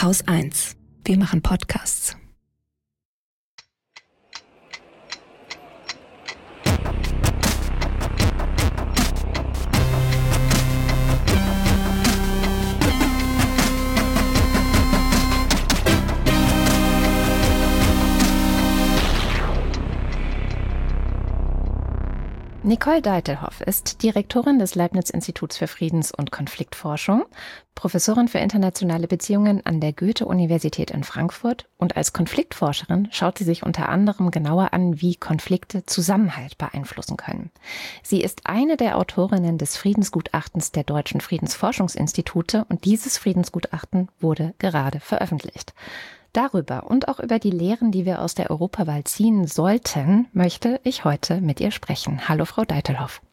Haus 1. Wir machen Podcasts. Nicole Deitelhoff ist Direktorin des Leibniz-Instituts für Friedens- und Konfliktforschung, Professorin für internationale Beziehungen an der Goethe-Universität in Frankfurt und als Konfliktforscherin schaut sie sich unter anderem genauer an, wie Konflikte Zusammenhalt beeinflussen können. Sie ist eine der Autorinnen des Friedensgutachtens der Deutschen Friedensforschungsinstitute und dieses Friedensgutachten wurde gerade veröffentlicht. Darüber und auch über die Lehren, die wir aus der Europawahl ziehen sollten, möchte ich heute mit ihr sprechen. Hallo, Frau Deitelhoff.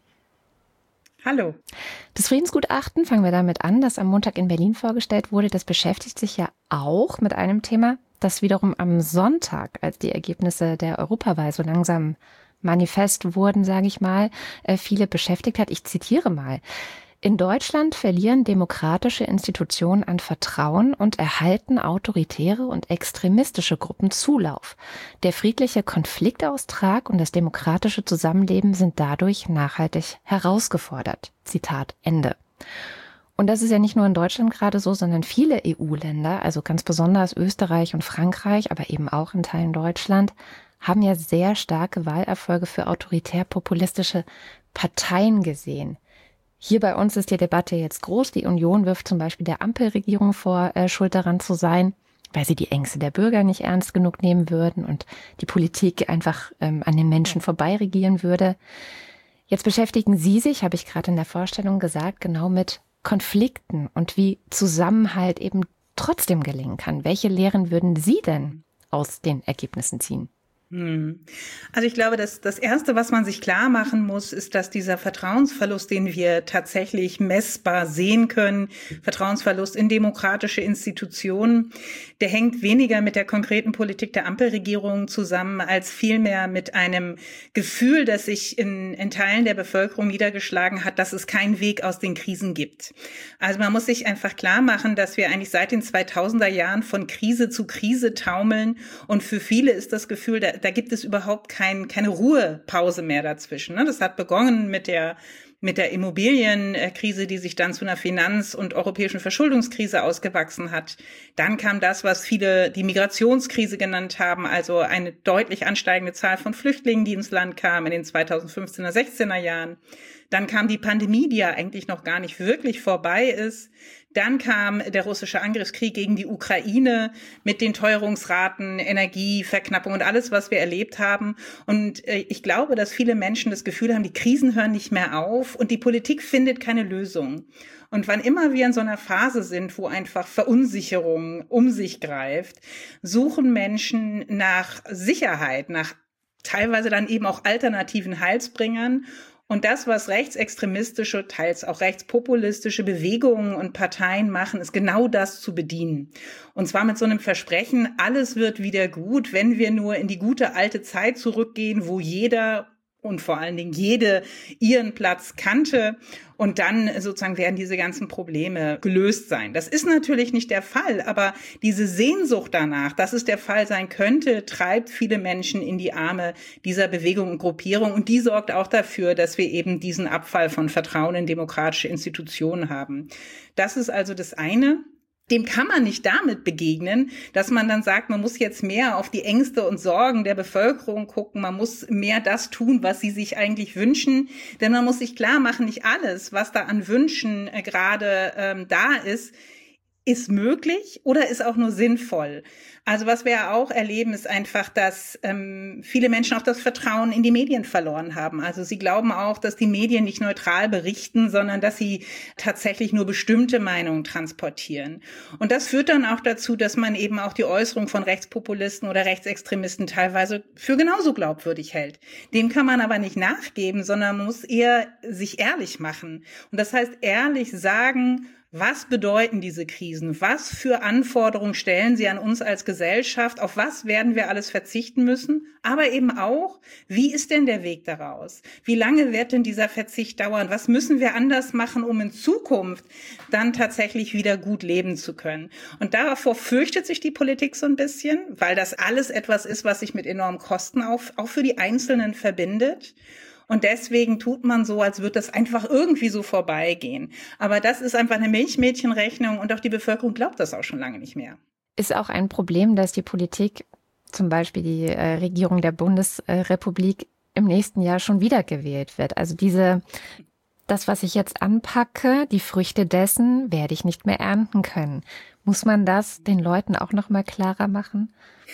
Hallo. Das Friedensgutachten, fangen wir damit an, das am Montag in Berlin vorgestellt wurde, das beschäftigt sich ja auch mit einem Thema, das wiederum am Sonntag, als die Ergebnisse der Europawahl so langsam manifest wurden, sage ich mal, viele beschäftigt hat. Ich zitiere mal. In Deutschland verlieren demokratische Institutionen an Vertrauen und erhalten autoritäre und extremistische Gruppen Zulauf. Der friedliche Konfliktaustrag und das demokratische Zusammenleben sind dadurch nachhaltig herausgefordert. Zitat Ende. Und das ist ja nicht nur in Deutschland gerade so, sondern viele EU-Länder, also ganz besonders Österreich und Frankreich, aber eben auch in Teilen Deutschland, haben ja sehr starke Wahlerfolge für autoritär-populistische Parteien gesehen. Hier bei uns ist die Debatte jetzt groß. Die Union wirft zum Beispiel der Ampelregierung vor, schuld daran zu sein, weil sie die Ängste der Bürger nicht ernst genug nehmen würden und die Politik einfach an den Menschen vorbei regieren würde. Jetzt beschäftigen Sie sich, habe ich gerade in der Vorstellung gesagt, genau mit Konflikten und wie Zusammenhalt eben trotzdem gelingen kann. Welche Lehren würden Sie denn aus den Ergebnissen ziehen? Also ich glaube, dass das Erste, was man sich klar machen muss, ist, dass dieser Vertrauensverlust, den wir tatsächlich messbar sehen können, Vertrauensverlust in demokratische Institutionen, der hängt weniger mit der konkreten Politik der Ampelregierung zusammen, als vielmehr mit einem Gefühl, das sich in Teilen der Bevölkerung niedergeschlagen hat, dass es keinen Weg aus den Krisen gibt. Also man muss sich einfach klar machen, dass wir eigentlich seit den 2000er Jahren von Krise zu Krise taumeln und für viele ist das Gefühl, da gibt es überhaupt keine Ruhepause mehr dazwischen. Das hat begonnen mit der Immobilienkrise, die sich dann zu einer Finanz- und europäischen Verschuldungskrise ausgewachsen hat. Dann kam das, was viele die Migrationskrise genannt haben, also eine deutlich ansteigende Zahl von Flüchtlingen, die ins Land kamen in den 2015er, 16er Jahren. Dann kam die Pandemie, die ja eigentlich noch gar nicht wirklich vorbei ist. Dann kam der russische Angriffskrieg gegen die Ukraine mit den Teuerungsraten, Energieverknappung und alles, was wir erlebt haben. Und ich glaube, dass viele Menschen das Gefühl haben, die Krisen hören nicht mehr auf und die Politik findet keine Lösung. Und wann immer wir in so einer Phase sind, wo einfach Verunsicherung um sich greift, suchen Menschen nach Sicherheit, nach teilweise dann eben auch alternativen Heilsbringern. Und das, was rechtsextremistische, teils auch rechtspopulistische Bewegungen und Parteien machen, ist genau das zu bedienen. Und zwar mit so einem Versprechen, alles wird wieder gut, wenn wir nur in die gute alte Zeit zurückgehen, wo jeder und vor allen Dingen jede ihren Platz kannte. Und dann sozusagen werden diese ganzen Probleme gelöst sein. Das ist natürlich nicht der Fall, aber diese Sehnsucht danach, dass es der Fall sein könnte, treibt viele Menschen in die Arme dieser Bewegung und Gruppierung. Und die sorgt auch dafür, dass wir eben diesen Abfall von Vertrauen in demokratische Institutionen haben. Das ist also das eine. Dem kann man nicht damit begegnen, dass man dann sagt, man muss jetzt mehr auf die Ängste und Sorgen der Bevölkerung gucken, man muss mehr das tun, was sie sich eigentlich wünschen, denn man muss sich klar machen, nicht alles, was da an Wünschen gerade da ist möglich oder ist auch nur sinnvoll. Also was wir ja auch erleben, ist einfach, dass viele Menschen auch das Vertrauen in die Medien verloren haben. Also sie glauben auch, dass die Medien nicht neutral berichten, sondern dass sie tatsächlich nur bestimmte Meinungen transportieren. Und das führt dann auch dazu, dass man eben auch die Äußerung von Rechtspopulisten oder Rechtsextremisten teilweise für genauso glaubwürdig hält. Dem kann man aber nicht nachgeben, sondern man muss eher sich ehrlich machen. Und das heißt, ehrlich sagen, Was bedeuten diese Krisen? Was für Anforderungen stellen sie an uns als Gesellschaft? Auf was werden wir alles verzichten müssen? Aber eben auch, wie ist denn der Weg daraus? Wie lange wird denn dieser Verzicht dauern? Was müssen wir anders machen, um in Zukunft dann tatsächlich wieder gut leben zu können? Und davor fürchtet sich die Politik so ein bisschen, weil das alles etwas ist, was sich mit enormen Kosten auch für die Einzelnen verbindet. Und deswegen tut man so, als würde das einfach irgendwie so vorbeigehen. Aber das ist einfach eine Milchmädchenrechnung und auch die Bevölkerung glaubt das auch schon lange nicht mehr. Ist auch ein Problem, dass die Politik, zum Beispiel die Regierung der Bundesrepublik, im nächsten Jahr schon wieder gewählt wird. Also das, was ich jetzt anpacke, die Früchte dessen werde ich nicht mehr ernten können. Muss man das den Leuten auch noch mal klarer machen?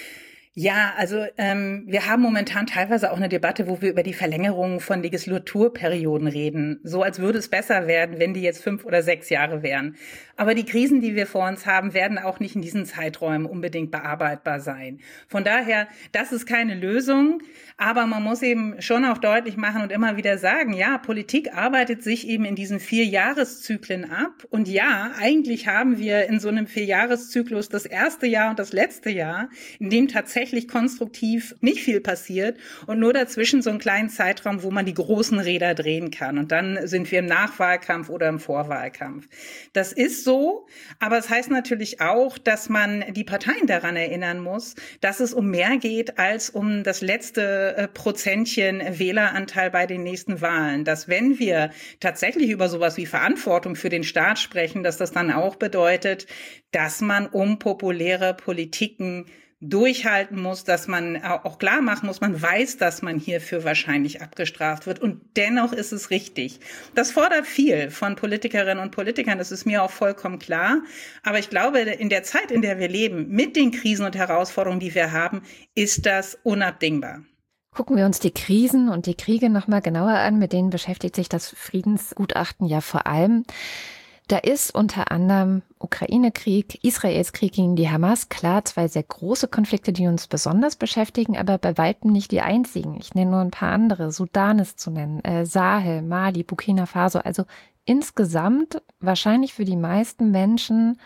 Ja, also wir haben momentan teilweise auch eine Debatte, wo wir über die Verlängerung von Legislaturperioden reden. So als würde es besser werden, wenn die jetzt 5 oder 6 Jahre wären. Aber die Krisen, die wir vor uns haben, werden auch nicht in diesen Zeiträumen unbedingt bearbeitbar sein. Von daher, das ist keine Lösung. Aber man muss eben schon auch deutlich machen und immer wieder sagen, ja, Politik arbeitet sich eben in diesen 4 Jahreszyklen ab. Und ja, eigentlich haben wir in so einem 4-Jahres-Zyklus das erste Jahr und das letzte Jahr, in dem tatsächlich konstruktiv nicht viel passiert und nur dazwischen so einen kleinen Zeitraum, wo man die großen Räder drehen kann. Und dann sind wir im Nachwahlkampf oder im Vorwahlkampf. Das ist so, aber es heißt natürlich auch, dass man die Parteien daran erinnern muss, dass es um mehr geht als um das letzte Prozentchen Wähleranteil bei den nächsten Wahlen. Dass wenn wir tatsächlich über sowas wie Verantwortung für den Staat sprechen, dass das dann auch bedeutet, dass man unpopuläre Politiken durchhalten muss, dass man auch klar machen muss, man weiß, dass man hierfür wahrscheinlich abgestraft wird und dennoch ist es richtig. Das fordert viel von Politikerinnen und Politikern, das ist mir auch vollkommen klar, aber ich glaube, in der Zeit, in der wir leben, mit den Krisen und Herausforderungen, die wir haben, ist das unabdingbar. Gucken wir uns die Krisen und die Kriege nochmal genauer an, mit denen beschäftigt sich das Friedensgutachten ja vor allem. Da ist unter anderem Ukraine-Krieg, Israels Krieg gegen die Hamas, klar, 2 sehr große Konflikte, die uns besonders beschäftigen, aber bei weitem nicht die einzigen. Ich nenne nur ein paar andere, Sudan ist zu nennen, Sahel, Mali, Burkina Faso. Also insgesamt wahrscheinlich für die meisten Menschen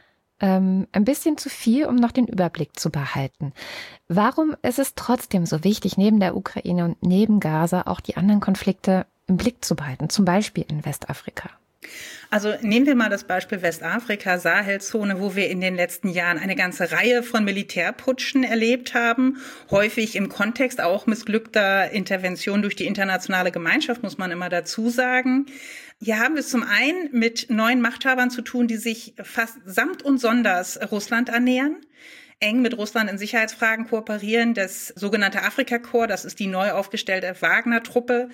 ein bisschen zu viel, um noch den Überblick zu behalten. Warum ist es trotzdem so wichtig, neben der Ukraine und neben Gaza auch die anderen Konflikte im Blick zu behalten, zum Beispiel in Westafrika? Also nehmen wir mal das Beispiel Westafrika, Sahelzone, wo wir in den letzten Jahren eine ganze Reihe von Militärputschen erlebt haben, häufig im Kontext auch missglückter Intervention durch die internationale Gemeinschaft, muss man immer dazu sagen. Hier haben wir es zum einen mit neuen Machthabern zu tun, die sich fast samt und sonders Russland annähern, eng mit Russland in Sicherheitsfragen kooperieren. Das sogenannte Afrika-Korps, das ist die neu aufgestellte Wagner-Truppe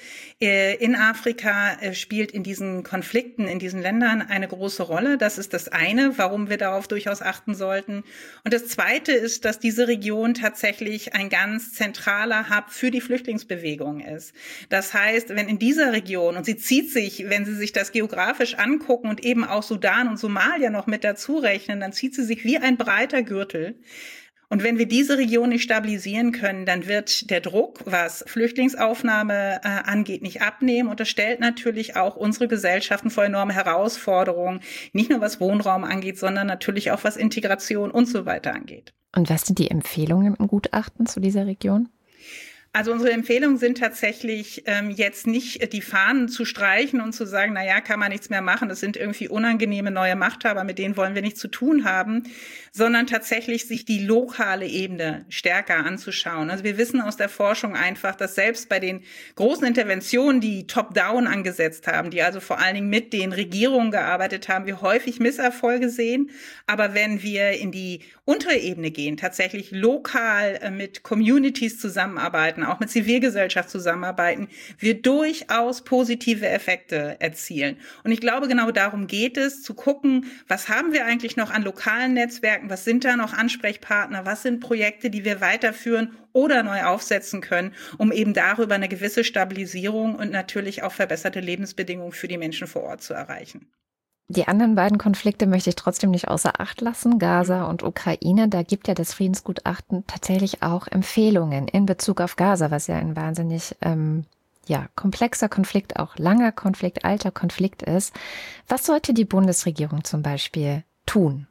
in Afrika, spielt in diesen Konflikten, in diesen Ländern eine große Rolle. Das ist das eine, warum wir darauf durchaus achten sollten. Und das zweite ist, dass diese Region tatsächlich ein ganz zentraler Hub für die Flüchtlingsbewegung ist. Das heißt, wenn in dieser Region, und sie zieht sich, wenn Sie sich das geografisch angucken und eben auch Sudan und Somalia noch mit dazu rechnen, dann zieht sie sich wie ein breiter Gürtel. Und wenn wir diese Region nicht stabilisieren können, dann wird der Druck, was Flüchtlingsaufnahme angeht, nicht abnehmen. Und das stellt natürlich auch unsere Gesellschaften vor enorme Herausforderungen, nicht nur was Wohnraum angeht, sondern natürlich auch was Integration und so weiter angeht. Und was sind die Empfehlungen im Gutachten zu dieser Region? Also unsere Empfehlungen sind tatsächlich jetzt nicht die Fahnen zu streichen und zu sagen, na ja, kann man nichts mehr machen, das sind irgendwie unangenehme neue Machthaber, mit denen wollen wir nichts zu tun haben, sondern tatsächlich sich die lokale Ebene stärker anzuschauen. Also wir wissen aus der Forschung einfach, dass selbst bei den großen Interventionen, die top-down angesetzt haben, die also vor allen Dingen mit den Regierungen gearbeitet haben, wir häufig Misserfolge sehen. Aber wenn wir in die untere Ebene gehen, tatsächlich lokal mit Communities zusammenarbeiten, auch mit Zivilgesellschaft zusammenarbeiten, wir durchaus positive Effekte erzielen. Und ich glaube, genau darum geht es, zu gucken, was haben wir eigentlich noch an lokalen Netzwerken, was sind da noch Ansprechpartner, was sind Projekte, die wir weiterführen oder neu aufsetzen können, um eben darüber eine gewisse Stabilisierung und natürlich auch verbesserte Lebensbedingungen für die Menschen vor Ort zu erreichen. Die anderen beiden Konflikte möchte ich trotzdem nicht außer Acht lassen, Gaza und Ukraine. Da gibt ja das Friedensgutachten tatsächlich auch Empfehlungen in Bezug auf Gaza, was ja ein wahnsinnig komplexer Konflikt, auch langer Konflikt, alter Konflikt ist. Was sollte die Bundesregierung zum Beispiel tun?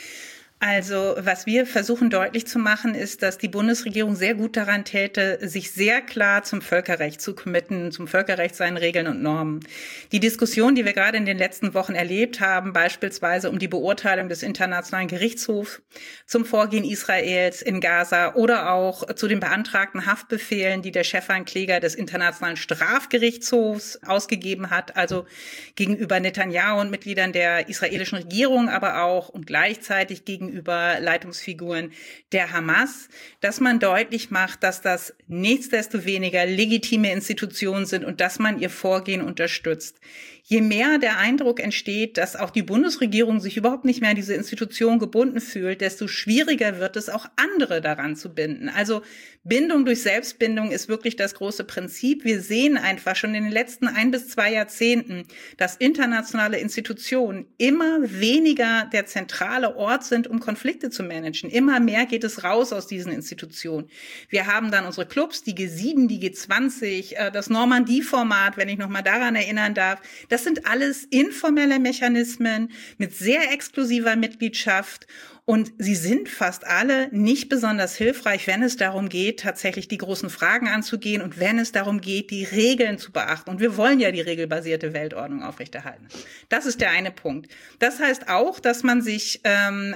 Also, was wir versuchen deutlich zu machen, ist, dass die Bundesregierung sehr gut daran täte, sich sehr klar zum Völkerrecht zu committen, zum Völkerrecht, seinen Regeln und Normen. Die Diskussion, die wir gerade in den letzten Wochen erlebt haben, beispielsweise um die Beurteilung des Internationalen Gerichtshofs zum Vorgehen Israels in Gaza oder auch zu den beantragten Haftbefehlen, die der Chefankläger des Internationalen Strafgerichtshofs ausgegeben hat, also gegenüber Netanyahu und Mitgliedern der israelischen Regierung, aber auch und gleichzeitig gegenüber Leitungsfiguren der Hamas, dass man deutlich macht, dass das nichtsdestoweniger legitime Institutionen sind und dass man ihr Vorgehen unterstützt. Je mehr der Eindruck entsteht, dass auch die Bundesregierung sich überhaupt nicht mehr an diese Institution gebunden fühlt, desto schwieriger wird es, auch andere daran zu binden. Also Bindung durch Selbstbindung ist wirklich das große Prinzip. Wir sehen einfach schon in den letzten 1 bis 2 Jahrzehnten, dass internationale Institutionen immer weniger der zentrale Ort sind, um Konflikte zu managen. Immer mehr geht es raus aus diesen Institutionen. Wir haben dann unsere Clubs, die G7, die G20, das Normandie-Format, wenn ich noch mal daran erinnern darf. Das sind alles informelle Mechanismen mit sehr exklusiver Mitgliedschaft. Und sie sind fast alle nicht besonders hilfreich, wenn es darum geht, tatsächlich die großen Fragen anzugehen und wenn es darum geht, die Regeln zu beachten. Und wir wollen ja die regelbasierte Weltordnung aufrechterhalten. Das ist der eine Punkt. Das heißt auch, dass man sich an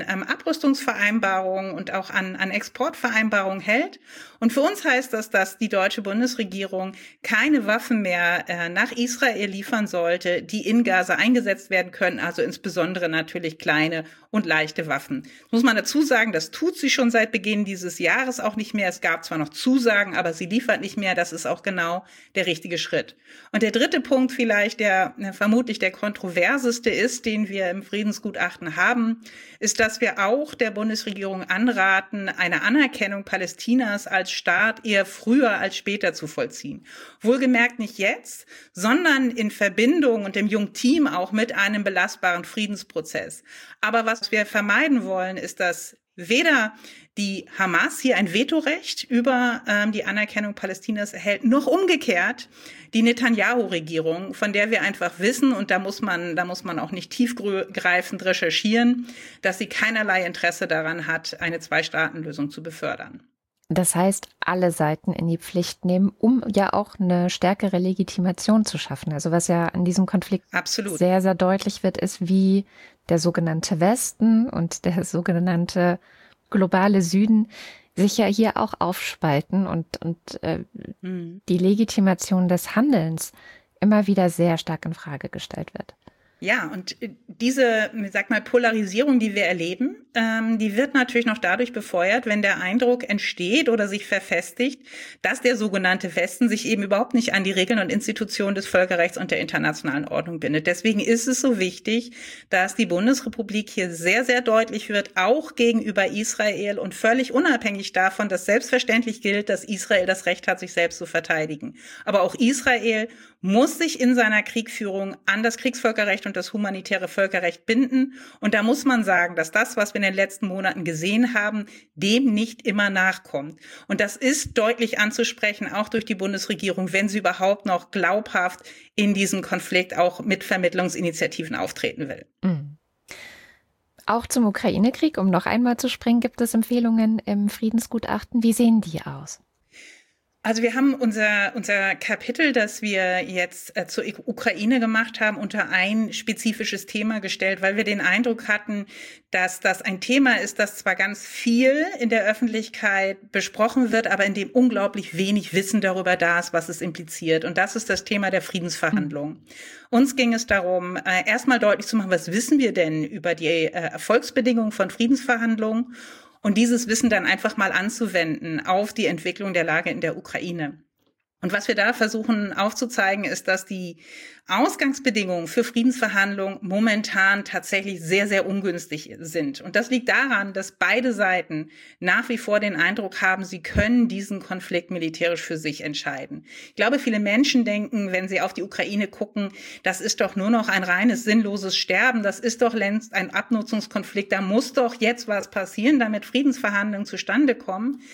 Abrüstungsvereinbarungen und auch an Exportvereinbarungen hält. Und für uns heißt das, dass die deutsche Bundesregierung keine Waffen mehr nach Israel liefern sollte, die in Gaza eingesetzt werden können, also insbesondere natürlich kleine und leichte Waffen. Muss man dazu sagen, das tut sie schon seit Beginn dieses Jahres auch nicht mehr. Es gab zwar noch Zusagen, aber sie liefert nicht mehr. Das ist auch genau der richtige Schritt. Und der dritte Punkt vielleicht, der vermutlich der kontroverseste ist, den wir im Friedensgutachten haben, ist, dass wir auch der Bundesregierung anraten, eine Anerkennung Palästinas als Staat eher früher als später zu vollziehen. Wohlgemerkt nicht jetzt, sondern in Verbindung und im Jungteam auch mit einem belastbaren Friedensprozess. Aber was wir vermeiden wollen, ist, dass weder die Hamas hier ein Vetorecht über die Anerkennung Palästinas erhält, noch umgekehrt die Netanyahu-Regierung, von der wir einfach wissen, und da muss man auch nicht tiefgreifend recherchieren, dass sie keinerlei Interesse daran hat, eine Zwei-Staaten-Lösung zu befördern. Das heißt, alle Seiten in die Pflicht nehmen, um ja auch eine stärkere Legitimation zu schaffen. Also was ja an diesem Konflikt Absolut sehr, sehr deutlich wird, ist, wie der sogenannte Westen und der sogenannte globale Süden sich ja hier auch aufspalten und die Legitimation des Handelns immer wieder sehr stark in Frage gestellt wird. Ja, und diese, Polarisierung, die wir erleben, die wird natürlich noch dadurch befeuert, wenn der Eindruck entsteht oder sich verfestigt, dass der sogenannte Westen sich eben überhaupt nicht an die Regeln und Institutionen des Völkerrechts und der internationalen Ordnung bindet. Deswegen ist es so wichtig, dass die Bundesrepublik hier sehr, sehr deutlich wird, auch gegenüber Israel und völlig unabhängig davon, dass selbstverständlich gilt, dass Israel das Recht hat, sich selbst zu verteidigen. Aber auch Israel muss sich in seiner Kriegführung an das Kriegsvölkerrecht und das humanitäre Völkerrecht binden. Und da muss man sagen, dass das, was wir in den letzten Monaten gesehen haben, dem nicht immer nachkommt. Und das ist deutlich anzusprechen, auch durch die Bundesregierung, wenn sie überhaupt noch glaubhaft in diesem Konflikt auch mit Vermittlungsinitiativen auftreten will. Mhm. Auch zum Ukraine-Krieg, um noch einmal zu springen, gibt es Empfehlungen im Friedensgutachten. Wie sehen die aus? Also wir haben unser Kapitel, das wir jetzt zur Ukraine gemacht haben, unter ein spezifisches Thema gestellt, weil wir den Eindruck hatten, dass das ein Thema ist, das zwar ganz viel in der Öffentlichkeit besprochen wird, aber in dem unglaublich wenig Wissen darüber da ist, was es impliziert. Und das ist das Thema der Friedensverhandlungen. Uns ging es darum, erstmal deutlich zu machen, was wissen wir denn über die Erfolgsbedingungen von Friedensverhandlungen? Und dieses Wissen dann einfach mal anzuwenden auf die Entwicklung der Lage in der Ukraine. Und was wir da versuchen aufzuzeigen, ist, dass die Ausgangsbedingungen für Friedensverhandlungen momentan tatsächlich sehr, sehr ungünstig sind. Und das liegt daran, dass beide Seiten nach wie vor den Eindruck haben, sie können diesen Konflikt militärisch für sich entscheiden. Ich glaube, viele Menschen denken, wenn sie auf die Ukraine gucken, das ist doch nur noch ein reines sinnloses Sterben, das ist doch längst ein Abnutzungskonflikt, da muss doch jetzt was passieren, damit Friedensverhandlungen zustande kommen.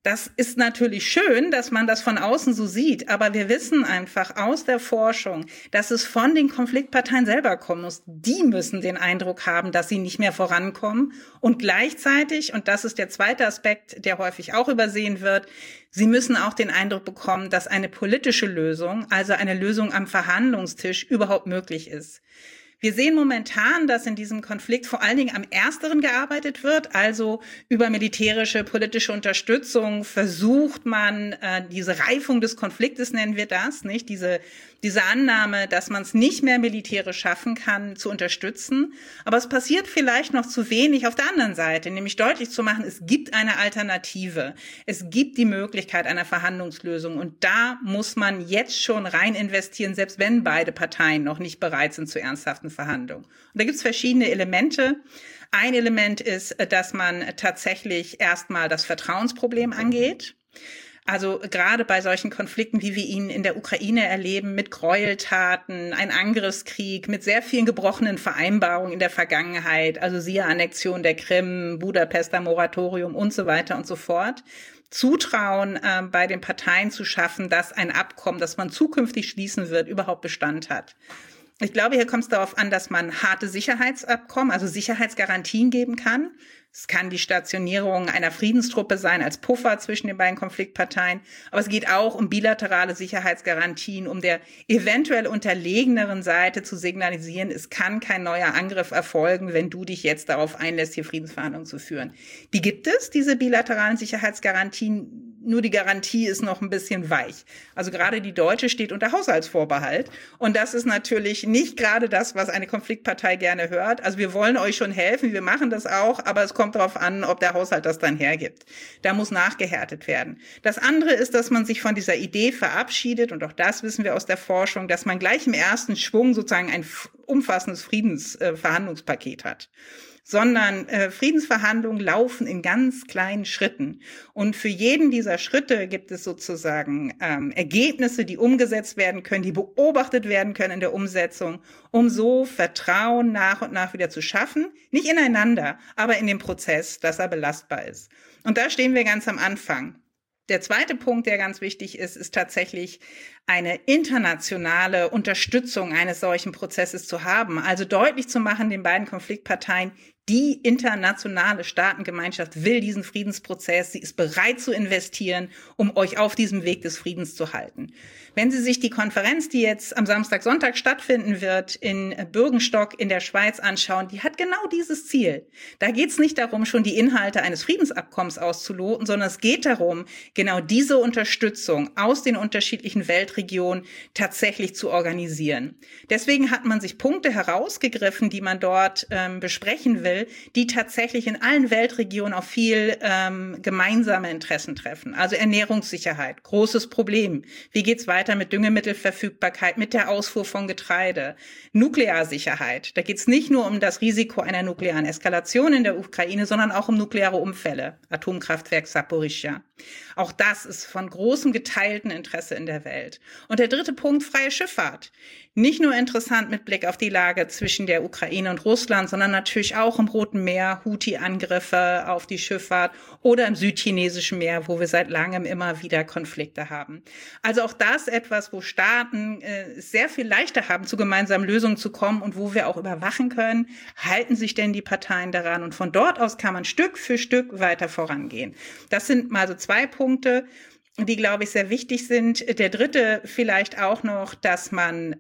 Das ist natürlich schön, dass man das von außen so sieht, aber wir wissen einfach aus der Forschung, dass es von den Konfliktparteien selber kommen muss. Die müssen den Eindruck haben, dass sie nicht mehr vorankommen und gleichzeitig, und das ist der zweite Aspekt, der häufig auch übersehen wird, sie müssen auch den Eindruck bekommen, dass eine politische Lösung, also eine Lösung am Verhandlungstisch, überhaupt möglich ist. Wir sehen momentan, dass in diesem Konflikt vor allen Dingen am Ersteren gearbeitet wird, also über militärische, politische Unterstützung versucht man, diese Reifung des Konfliktes nennen wir das, nicht? Diese Annahme, dass man es nicht mehr militärisch schaffen kann, zu unterstützen. Aber es passiert vielleicht noch zu wenig auf der anderen Seite, nämlich deutlich zu machen, es gibt eine Alternative. Es gibt die Möglichkeit einer Verhandlungslösung und da muss man jetzt schon rein investieren, selbst wenn beide Parteien noch nicht bereit sind zu ernsthaften Verhandlungen. Und da gibt es verschiedene Elemente. Ein Element ist, dass man tatsächlich erstmal das Vertrauensproblem angeht. Also gerade bei solchen Konflikten, wie wir ihn in der Ukraine erleben, mit Gräueltaten, ein Angriffskrieg, mit sehr vielen gebrochenen Vereinbarungen in der Vergangenheit, also siehe Annexion der Krim, Budapester Moratorium und so weiter und so fort, Zutrauen bei den Parteien zu schaffen, dass ein Abkommen, das man zukünftig schließen wird, überhaupt Bestand hat. Ich glaube, hier kommt es darauf an, dass man harte Sicherheitsabkommen, also Sicherheitsgarantien geben kann. Es kann die Stationierung einer Friedenstruppe sein als Puffer zwischen den beiden Konfliktparteien. Aber es geht auch um bilaterale Sicherheitsgarantien, um der eventuell unterlegeneren Seite zu signalisieren, es kann kein neuer Angriff erfolgen, wenn du dich jetzt darauf einlässt, hier Friedensverhandlungen zu führen. Die gibt es, diese bilateralen Sicherheitsgarantien. Nur die Garantie ist noch ein bisschen weich. Also gerade die deutsche steht unter Haushaltsvorbehalt. Und das ist natürlich nicht gerade das, was eine Konfliktpartei gerne hört. Also wir wollen euch schon helfen, wir machen das auch, aber es kommt darauf an, ob der Haushalt das dann hergibt. Da muss nachgehärtet werden. Das andere ist, dass man sich von dieser Idee verabschiedet, und auch das wissen wir aus der Forschung, dass man gleich im ersten Schwung sozusagen ein umfassendes Friedensverhandlungspaket hat. Sondern Friedensverhandlungen laufen in ganz kleinen Schritten. Und für jeden dieser Schritte gibt es sozusagen Ergebnisse, die umgesetzt werden können, die beobachtet werden können in der Umsetzung, um so Vertrauen nach und nach wieder zu schaffen. Nicht ineinander, aber in dem Prozess, dass er belastbar ist. Und da stehen wir ganz am Anfang. Der zweite Punkt, der ganz wichtig ist, ist tatsächlich eine internationale Unterstützung eines solchen Prozesses zu haben. Also deutlich zu machen den beiden Konfliktparteien, die internationale Staatengemeinschaft will diesen Friedensprozess, sie ist bereit zu investieren, um euch auf diesem Weg des Friedens zu halten. Wenn Sie sich die Konferenz, die jetzt am Samstag, Sonntag stattfinden wird, in Bürgenstock in der Schweiz anschauen, die hat genau dieses Ziel. Da geht es nicht darum, schon die Inhalte eines Friedensabkommens auszuloten, sondern es geht darum, genau diese Unterstützung aus den unterschiedlichen Weltregionen tatsächlich zu organisieren. Deswegen hat man sich Punkte herausgegriffen, die man dort besprechen will, die tatsächlich in allen Weltregionen auf viel gemeinsame Interessen treffen. Also Ernährungssicherheit, großes Problem. Wie geht's weiter mit Düngemittelverfügbarkeit, mit der Ausfuhr von Getreide? Nuklearsicherheit. Da geht's nicht nur um das Risiko einer nuklearen Eskalation in der Ukraine, sondern auch um nukleare Unfälle. Atomkraftwerk Saporischschja. Auch das ist von großem geteilten Interesse in der Welt. Und der dritte Punkt, freie Schifffahrt. Nicht nur interessant mit Blick auf die Lage zwischen der Ukraine und Russland, sondern natürlich auch im Roten Meer, Houthi-Angriffe auf die Schifffahrt oder im Südchinesischen Meer, wo wir seit langem immer wieder Konflikte haben. Also auch das etwas, wo Staaten sehr viel leichter haben, zu gemeinsamen Lösungen zu kommen und wo wir auch überwachen können, halten sich denn die Parteien daran, und von dort aus kann man Stück für Stück weiter vorangehen. Das sind mal so 2 Punkte, die, glaube ich, sehr wichtig sind. Der dritte vielleicht auch noch, dass man,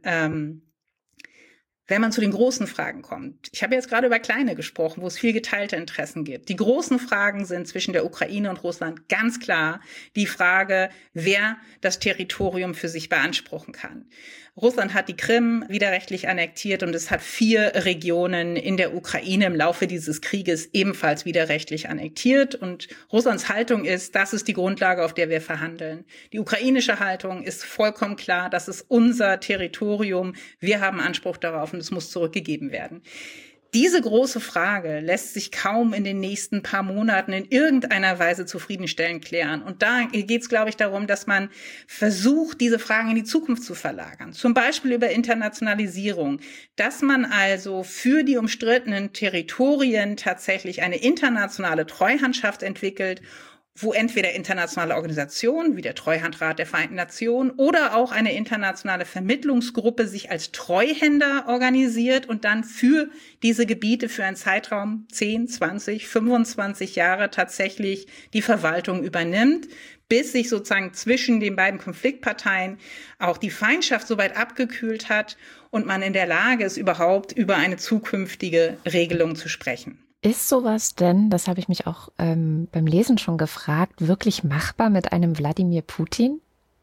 wenn man zu den großen Fragen kommt, ich habe jetzt gerade über kleine gesprochen, wo es viel geteilte Interessen gibt. Die großen Fragen sind zwischen der Ukraine und Russland ganz klar die Frage, wer das Territorium für sich beanspruchen kann. Russland hat die Krim widerrechtlich annektiert und es hat 4 Regionen in der Ukraine im Laufe dieses Krieges ebenfalls widerrechtlich annektiert. Und Russlands Haltung ist, das ist die Grundlage, auf der wir verhandeln. Die ukrainische Haltung ist vollkommen klar, das ist unser Territorium, wir haben Anspruch darauf und es muss zurückgegeben werden. Diese große Frage lässt sich kaum in den nächsten paar Monaten in irgendeiner Weise zufriedenstellend klären. Und da geht es, glaube ich, darum, dass man versucht, diese Fragen in die Zukunft zu verlagern. Zum Beispiel über Internationalisierung. Dass man also für die umstrittenen Territorien tatsächlich eine internationale Treuhandschaft entwickelt, wo entweder internationale Organisationen wie der Treuhandrat der Vereinten Nationen oder auch eine internationale Vermittlungsgruppe sich als Treuhänder organisiert und dann für diese Gebiete für einen Zeitraum 10, 20, 25 Jahre tatsächlich die Verwaltung übernimmt, bis sich sozusagen zwischen den beiden Konfliktparteien auch die Feindschaft so weit abgekühlt hat und man in der Lage ist, überhaupt über eine zukünftige Regelung zu sprechen. Ist sowas denn, das habe ich mich auch beim Lesen schon gefragt, wirklich machbar mit einem Wladimir Putin?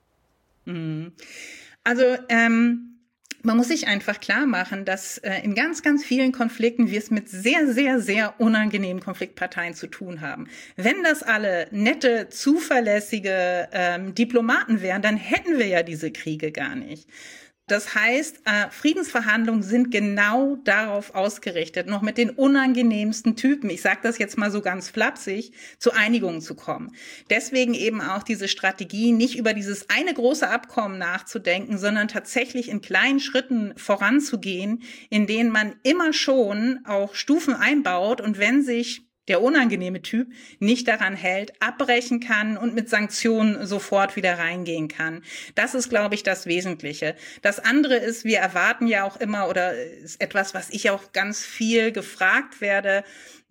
Also man muss sich einfach klar machen, dass in ganz, ganz vielen Konflikten wir es mit sehr, sehr, sehr unangenehmen Konfliktparteien zu tun haben. Wenn das alle nette, zuverlässige Diplomaten wären, dann hätten wir ja diese Kriege gar nicht. Das heißt, Friedensverhandlungen sind genau darauf ausgerichtet, noch mit den unangenehmsten Typen, ich sage das jetzt mal so ganz flapsig, zu Einigungen zu kommen. Deswegen eben auch diese Strategie, nicht über dieses eine große Abkommen nachzudenken, sondern tatsächlich in kleinen Schritten voranzugehen, in denen man immer schon auch Stufen einbaut und wenn sich der unangenehme Typ nicht daran hält, abbrechen kann und mit Sanktionen sofort wieder reingehen kann. Das ist, glaube ich, das Wesentliche. Das andere ist, wir erwarten ja auch immer, oder ist etwas, was ich auch ganz viel gefragt werde,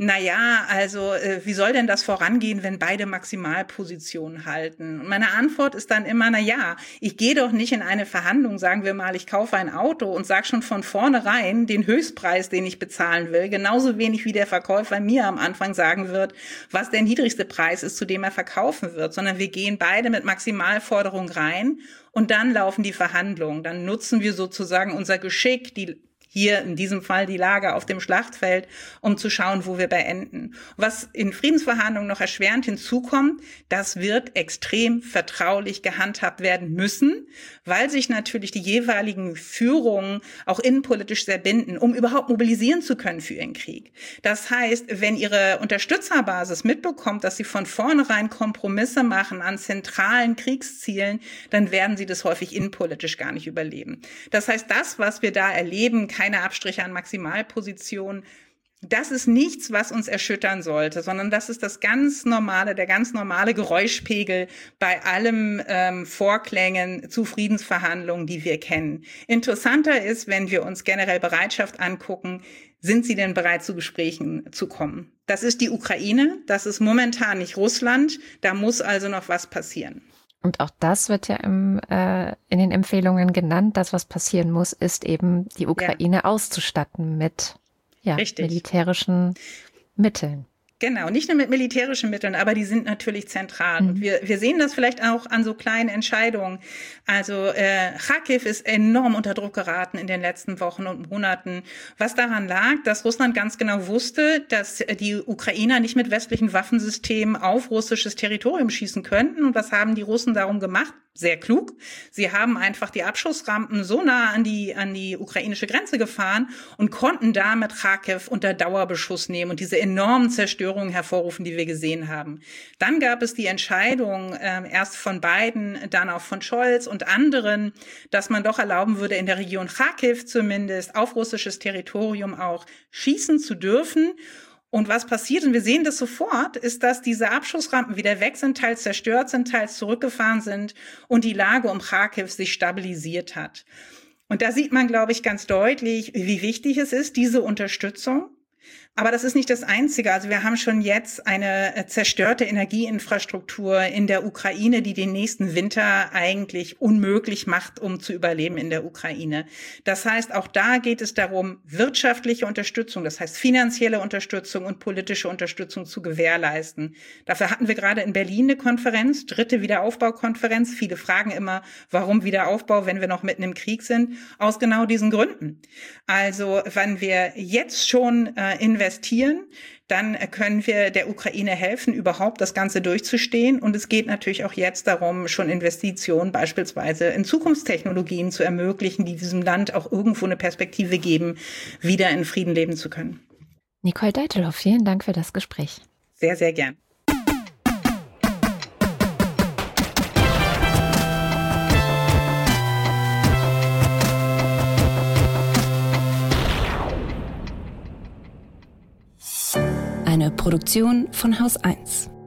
also wie soll denn das vorangehen, wenn beide Maximalpositionen halten? Und meine Antwort ist dann immer, ich gehe doch nicht in eine Verhandlung, sagen wir mal, ich kaufe ein Auto und sage schon von vornherein den Höchstpreis, den ich bezahlen will, genauso wenig wie der Verkäufer mir am Anfang sagen wird, was der niedrigste Preis ist, zu dem er verkaufen wird, sondern wir gehen beide mit Maximalforderung rein und dann laufen die Verhandlungen. Dann nutzen wir sozusagen unser Geschick, hier in diesem Fall die Lage auf dem Schlachtfeld, um zu schauen, wo wir beenden. Was in Friedensverhandlungen noch erschwerend hinzukommt, das wird extrem vertraulich gehandhabt werden müssen, weil sich natürlich die jeweiligen Führungen auch innenpolitisch sehr binden, um überhaupt mobilisieren zu können für ihren Krieg. Das heißt, wenn ihre Unterstützerbasis mitbekommt, dass sie von vornherein Kompromisse machen an zentralen Kriegszielen, dann werden sie das häufig innenpolitisch gar nicht überleben. Das heißt, das, was wir da erleben, keine Abstriche an Maximalpositionen. Das ist nichts, was uns erschüttern sollte, sondern das ist der ganz normale Geräuschpegel bei allem Vorklängen zu Friedensverhandlungen, die wir kennen. Interessanter ist, wenn wir uns generell Bereitschaft angucken, sind sie denn bereit, zu Gesprächen zu kommen? Das ist die Ukraine, das ist momentan nicht Russland, da muss also noch was passieren. Und auch das wird ja in den Empfehlungen genannt. Das, was passieren muss, ist eben die Ukraine auszustatten mit militärischen Mitteln. Genau, nicht nur mit militärischen Mitteln, aber die sind natürlich zentral. Und wir sehen das vielleicht auch an so kleinen Entscheidungen. Also Kharkiv ist enorm unter Druck geraten in den letzten Wochen und Monaten, was daran lag, dass Russland ganz genau wusste, dass die Ukrainer nicht mit westlichen Waffensystemen auf russisches Territorium schießen könnten. Und was haben die Russen darum gemacht? Sehr klug. Sie haben einfach die Abschussrampen so nah an die ukrainische Grenze gefahren und konnten damit Kharkiv unter Dauerbeschuss nehmen und diese enormen Zerstörungen hervorrufen, die wir gesehen haben. Dann gab es die Entscheidung, erst von Biden, dann auch von Scholz und anderen, dass man doch erlauben würde, in der Region Kharkiv zumindest auf russisches Territorium auch schießen zu dürfen. Und was passiert, und wir sehen das sofort, ist, dass diese Abschussrampen wieder weg sind, teils zerstört sind, teils zurückgefahren sind und die Lage um Kharkiv sich stabilisiert hat. Und da sieht man, glaube ich, ganz deutlich, wie wichtig es ist, diese Unterstützung. Aber das ist nicht das Einzige. Also wir haben schon jetzt eine zerstörte Energieinfrastruktur in der Ukraine, die den nächsten Winter eigentlich unmöglich macht, um zu überleben in der Ukraine. Das heißt, auch da geht es darum, wirtschaftliche Unterstützung, das heißt finanzielle Unterstützung und politische Unterstützung zu gewährleisten. Dafür hatten wir gerade in Berlin eine Konferenz, 3. Wiederaufbaukonferenz. Viele fragen immer, warum Wiederaufbau, wenn wir noch mitten im Krieg sind? Aus genau diesen Gründen. Also wenn wir jetzt schon investieren, dann können wir der Ukraine helfen, überhaupt das Ganze durchzustehen. Und es geht natürlich auch jetzt darum, schon Investitionen beispielsweise in Zukunftstechnologien zu ermöglichen, die diesem Land auch irgendwo eine Perspektive geben, wieder in Frieden leben zu können. Nicole Deitelhoff, vielen Dank für das Gespräch. Sehr, sehr gern. Eine Produktion von Haus 1.